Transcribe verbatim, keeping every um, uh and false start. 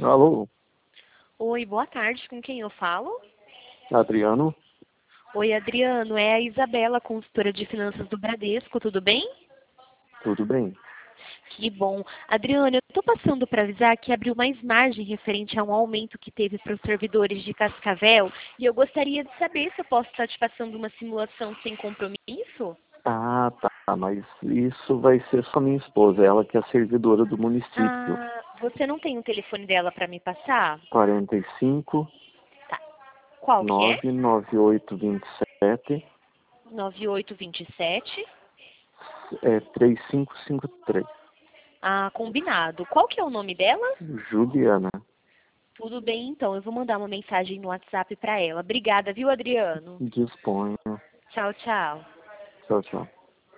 Alô, Oi, boa tarde. Com quem eu falo? Adriano? Oi, Adriano. É a Isabela, consultora de finanças do Bradesco. Tudo bem? Tudo bem? Que bom. Adriano, eu estou passando para avisar que abriu mais margem referente a um aumento que teve para os servidores de Cascavel e eu gostaria de saber se eu posso estar te passando uma simulação sem compromisso? Ah, tá, mas isso vai ser só minha esposa, ela que é servidora do município. Ah, você não tem o telefone dela para me passar? quarenta e cinco, Tá. Qual que é? nove nove oito dois sete, nove oito dois sete. é, três cinco cinco três. Ah, combinado. Qual que é o nome dela? Juliana, Tudo bem, então. Eu vou mandar uma mensagem no WhatsApp para ela. Obrigada, viu, Adriano? disponha. Tchau, tchau. Tchau, tchau.